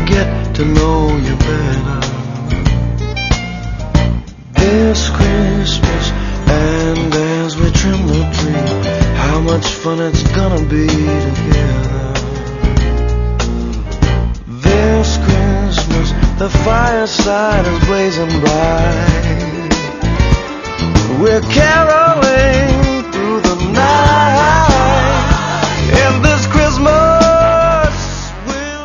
get to know you better. This Christmas, and as we trim the tree, how much fun it's gonna be together. This Christmas, the fireside is blazing bright. We're caroling